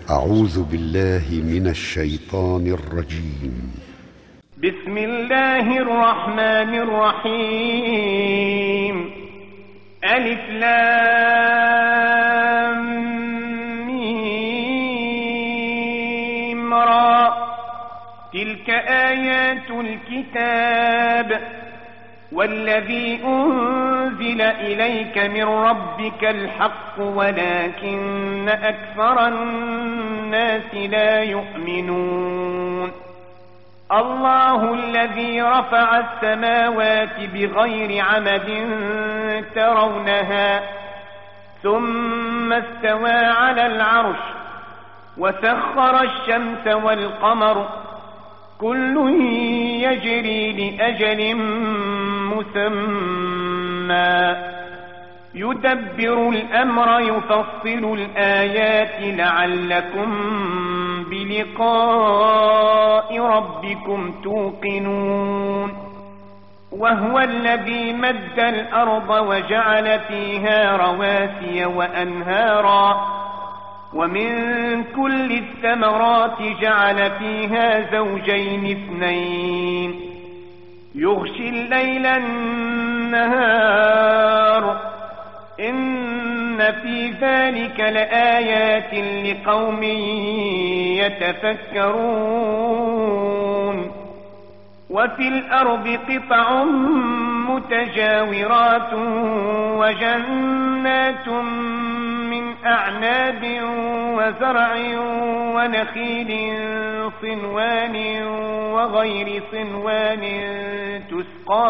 أعوذ بالله من الشيطان الرجيم. بسم الله الرحمن الرحيم. ألف لام ميم را. تلك آيات الكتاب والذي أنزل إليك من ربك الحق ولكن أكثر الناس لا يؤمنون. الله الذي رفع السماوات بغير عمد ترونها ثم استوى على العرش وسخر الشمس والقمر كل يجري لأجل مسمى يدبر الأمر يفصل الآيات لعلكم بلقاء ربكم توقنون. وهو الذي مد الأرض وجعل فيها رواسي وأنهارا ومن كل الثمرات جعل فيها زوجين اثنين يغشي الليل النهار إن في ذلك لآيات لقوم يتفكرون. وفي الأرض قطع متجاورات وجنات من أعناب وزرع ونخيل صنوان وغير صنوان تسقى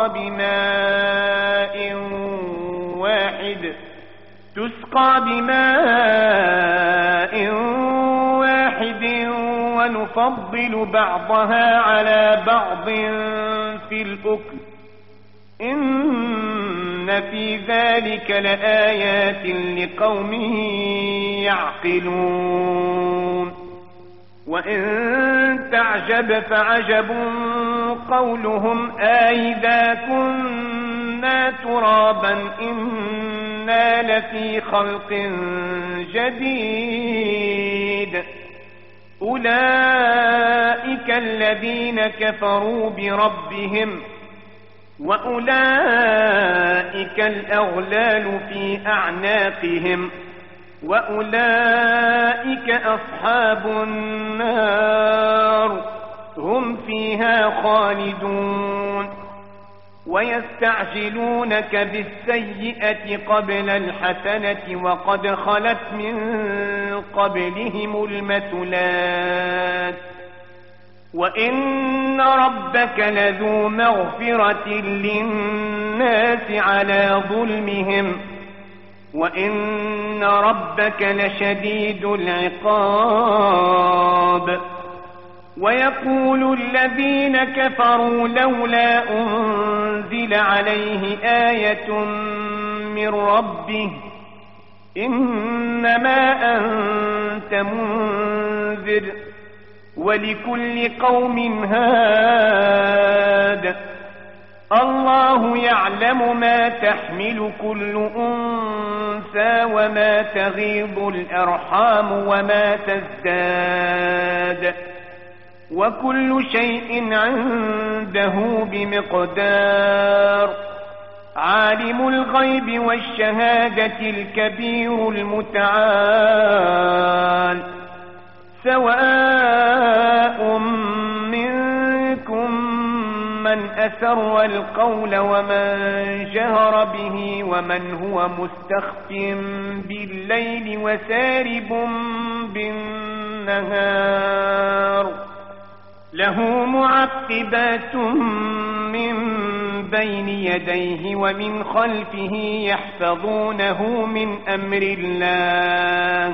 بماء واحد ونفضل بعضها على بعض في الأكل إن في ذلك لآيات لقوم يعقلون. وإن تعجب فعجب قولهم أإذا كنا ترابا إنا لفي خلق جديد أولئك الذين كفروا بربهم وأولئك الأغلال في أعناقهم وأولئك أصحاب النار هم فيها خالدون. ويستعجلونك بالسيئة قبل الحسنة وقد خلت من قبلهم المثلات وإن ربك لذو مغفرة للناس على ظلمهم وإن ربك لشديد العقاب. ويقول الذين كفروا لولا أنزل عليه آية من ربه إنما أنت منذر ولكل قوم هاد. الله يعلم ما تحمل كل أنثى وما تغيض الأرحام وما تزداد وكل شيء عنده بمقدار. عالم الغيب والشهادة الكبير المتعال. سواء منكم من أسر القول ومن جهر به ومن هو مستخف بالليل وسارب بالنهار له معقبات من بين يديه ومن خلفه يحفظونه من أمر الله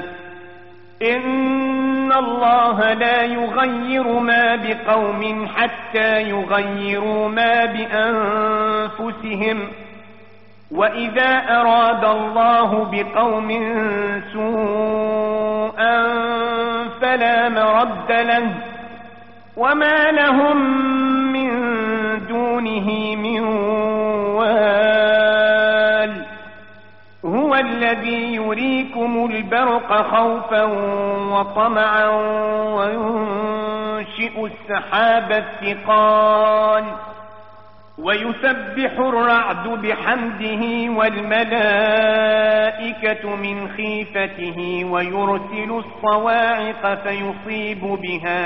إن الله لا يغير ما بقوم حتى يغيروا ما بأنفسهم وإذا أراد الله بقوم سوءا فلا مرد له وما لهم من دونه من وال. هو الذي الذي يريكم البرق خوفا وطمعا وينشئ السحاب الثقال ويسبح الرعد بحمده والملائكة من خيفته ويرسل الصواعق فيصيب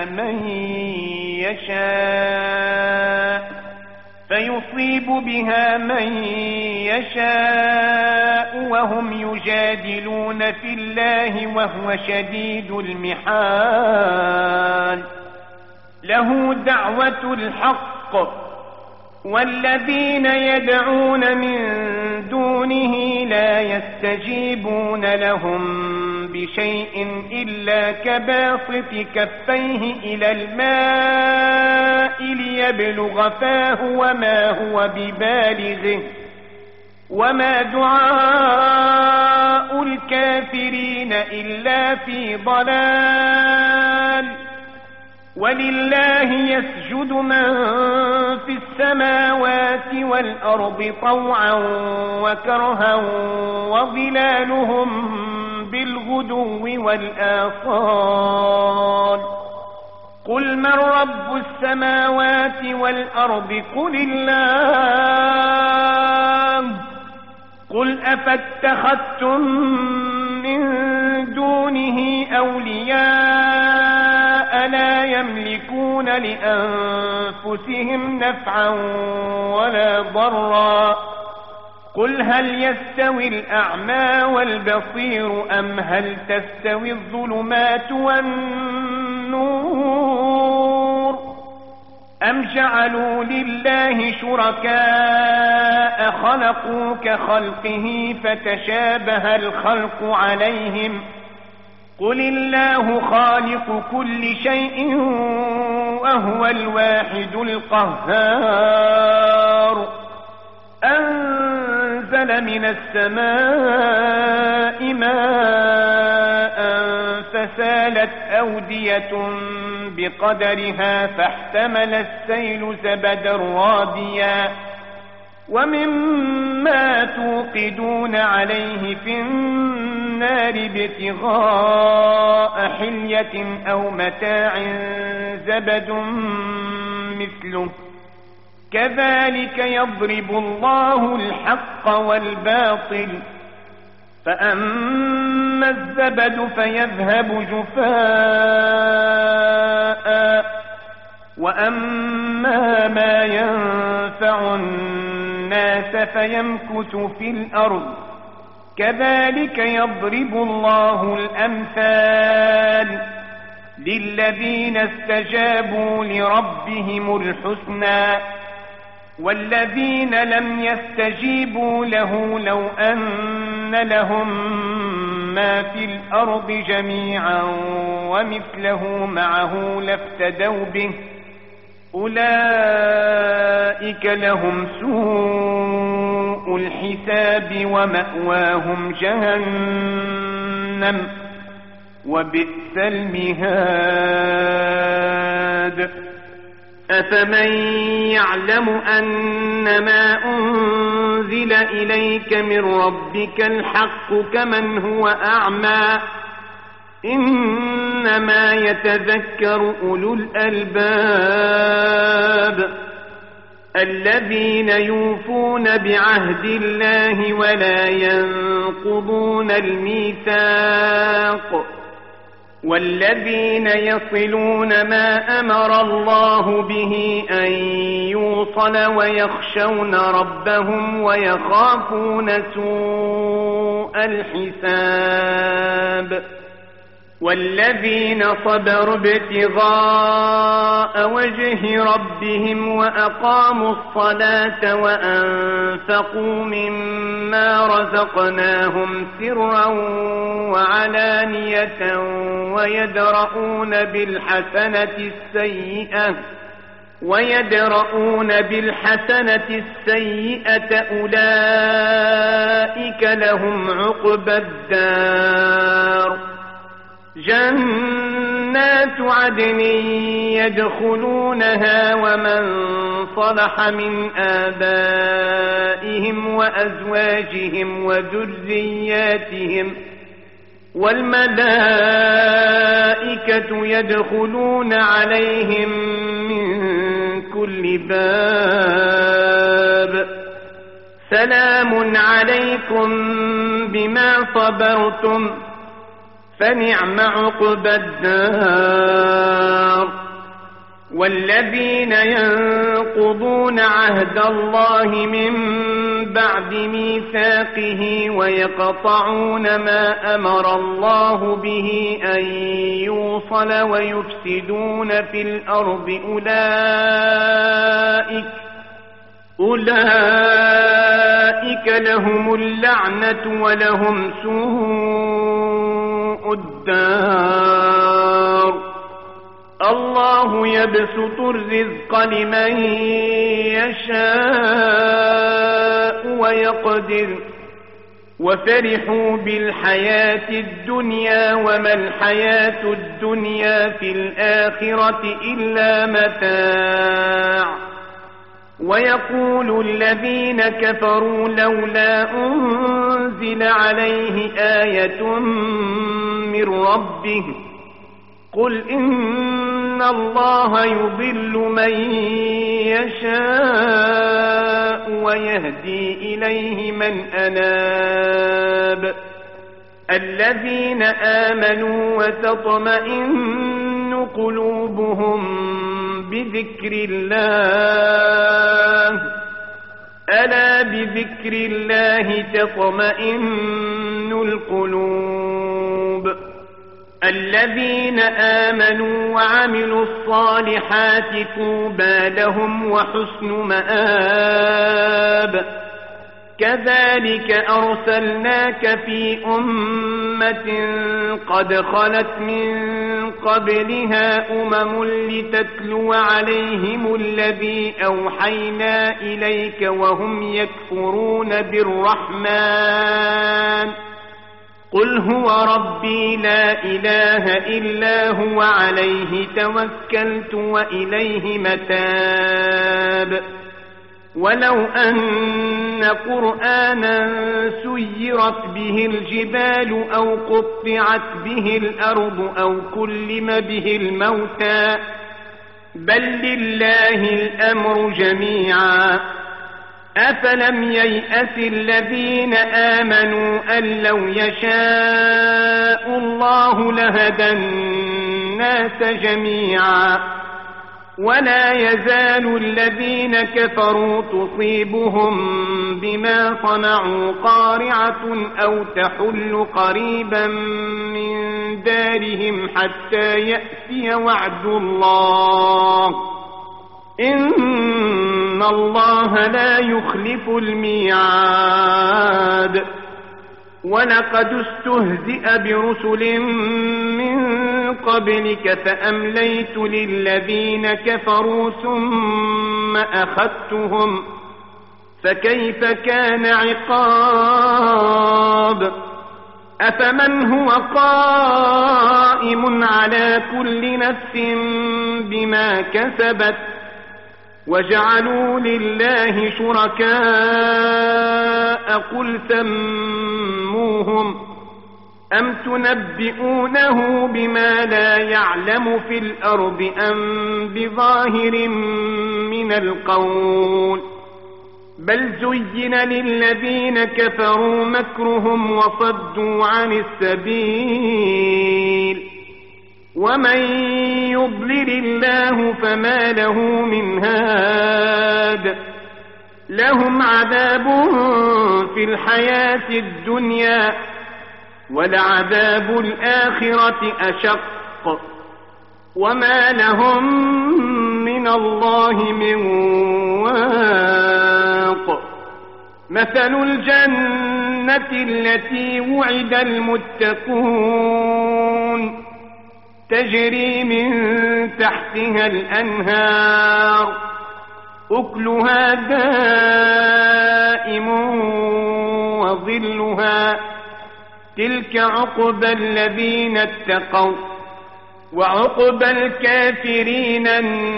بها من يشاء وهم يجادلون في الله وهو شديد المحال له دعوة الحق والذين يدعون من دونه لا يستجيبون لهم بشيء إلا كباسط كفيه إلى الماء ليبلغ فاه وما هو ببالغه وما دعاء الكافرين إلا في ضلال ولله يسجد من في السماوات والأرض طوعا وكرها وظلالهم بالغدو والآصال قل من رب السماوات والأرض قل الله قل أفاتخذتم من دونه أولياء لا يملكون لأنفسهم نفعا ولا ضرا قل هل يستوي الأعمى والبصير أم هل تستوي الظلمات والنور أم جعلوا لله شركاء خلقوا كخلقه فتشابه الخلق عليهم قل الله خالق كل شيء وهو الواحد القهار أنزل من السماء ماء فسالت أودية بقدرها فاحتمل السيل زبدا رابيا ومما توقدون عليه في النار ابتغاء حلية أو متاع زبد مثله كذلك يضرب الله الحق والباطل فأما الزبد فيذهب جفاء وأما ما ينفع الناس فيمكث في الأرض كذلك يضرب الله الأمثال للذين استجابوا لربهم الحسنى والذين لم يستجيبوا له لو أن لهم ما في الأرض جميعا ومثله معه لافتدوا به أولئك لهم سوء الحساب ومأواهم جهنم وبئس المهاد أفمن يعلم أنما أنزل إليك من ربك الحق كمن هو أعمى إنما يتذكر أولو الألباب الذين يوفون بعهد الله ولا ينقضون الميثاق والذين يصلون ما أمر الله به أن يوصل ويخشون ربهم ويخافون سوء الحساب والذين صبروا ابتغاء وجه ربهم وأقاموا الصلاة وأنفقوا مما رزقناهم سرا وعلانية ويدرؤون بالحسنة السيئة أولئك لهم عقبى الدار جنات جنات عدن يدخلونها ومن صلح من آبائهم وأزواجهم وذرياتهم والملائكة يدخلون عليهم من كل باب سلام عليكم بما صبرتم فنعم عقبى الدار. والذين ينقضون عهد الله من بعد ميثاقه ويقطعون ما أمر الله به أن يوصل ويفسدون في الأرض أولئك لهم اللعنة ولهم سوء الدار. الله يبسط الرزق لمن يشاء ويقدر وفرحوا بالحياة الدنيا وما الحياة الدنيا في الآخرة إلا متاع. ويقول الذين كفروا لولا أنزل عليه آية من ربه قل إن الله يضل من يشاء ويهدي إليه من أناب. الذين آمنوا وتطمئن قلوبهم بذكر الله ألا بذكر الله تطمئن القلوب. الذين آمنوا وعملوا الصالحات طوبى لهم وحسن مآب. كذلك أرسلناك في أمة قد خلت من قبلها لتتلو عليهم الذي أوحينا إليك وهم يكفرون بالرحمن قل هو ربي لا إله إلا هو عليه توكلت وإليه متاب. ولو أن قرآنا سيرت به الجبال أو قطعت به الأرض أو كلم به الموتى بل لله الأمر جميعا. أفلم ييأس الذين آمنوا أن لو يشاء الله لهدى الناس جميعا. ولا يزال الذين كفروا تصيبهم بما صنعوا قارعة أو تحل قريبا من دارهم حتى يأتي وعد الله إن الله لا يخلف الميعاد. ولقد استهزئ برسل من قبلك فأمليت للذين كفروا ثم أخذتهم فكيف كان عقاب. أفمن هو قائم على كل نفس بما كسبت وجعلوا لله شركاء قل سموهم أم تنبئونه بما لا يعلم في الأرض أم بظاهر من القول بل زين للذين كفروا مكرهم وصدوا عن السبيل ومن يضلل الله فما له من هاد. لهم عذاب في الحياة الدنيا ولعذاب الآخرة أشق وما لهم من الله من واق. مثل الجنة التي وعد المتقون تجري من تحتها الأنهار أكلها دائم وظلها تلك عقبى الذين اتقوا وعقبى الكافرين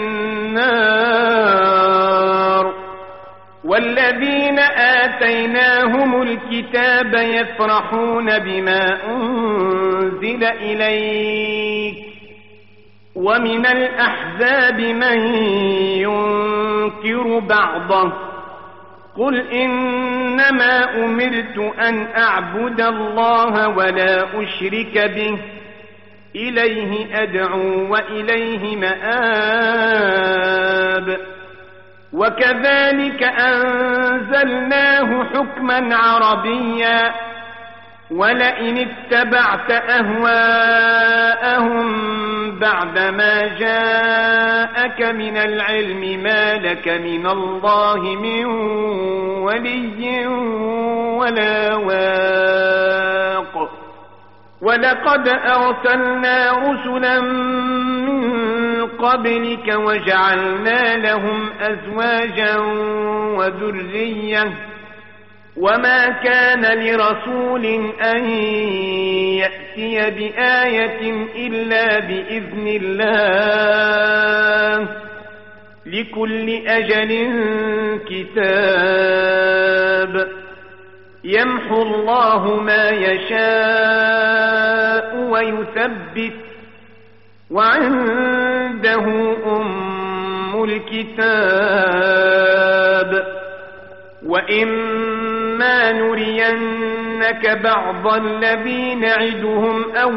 النار. والذين آتيناهم الكتاب يفرحون بما أنزل إليك ومن الأحزاب من ينكر بعضه قل إنما أمرت أن أعبد الله ولا أشرك به إليه أدعو وإليه مآب. وكذلك أنزلناه حكما عربيا ولئن اتبعت أهواءهم بعدما جاءك من العلم ما لك من الله من ولي ولا واق. ولقد أرسلنا رسلا من قبلك وجعلنا لهم أزواجا وذرية وما كان لرسول أن يأتي بآية إلا بإذن الله لكل أجل كتاب. يمحو الله ما يشاء ويثبت وعنده أم الكتاب. وإما نرينك بعض الذي نعدهم أو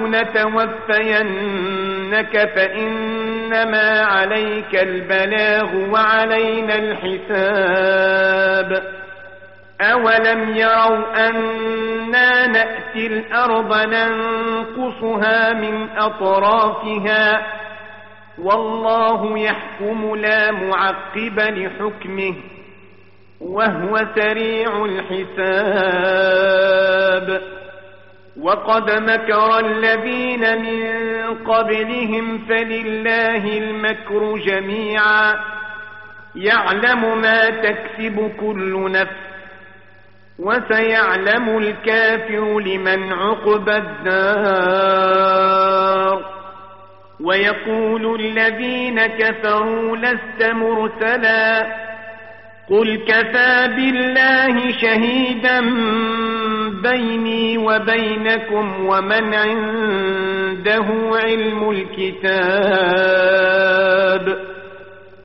نتوفينك فإنما عليك البلاغ وعلينا الحساب. أولم يروا أنا نأتي الأرض ننقصها من أطرافها والله يحكم لا معقب لحكمه وهو سريع الحساب. وقد مكر الذين من قبلهم فلله المكر جميعا يعلم ما تكسب كل نفس وسيعلم الكافر لمن عقبى الدار. ويقول الذين كفروا لست مرسلا قل كفى بالله شهيدا بيني وبينكم ومن عنده علم الكتاب.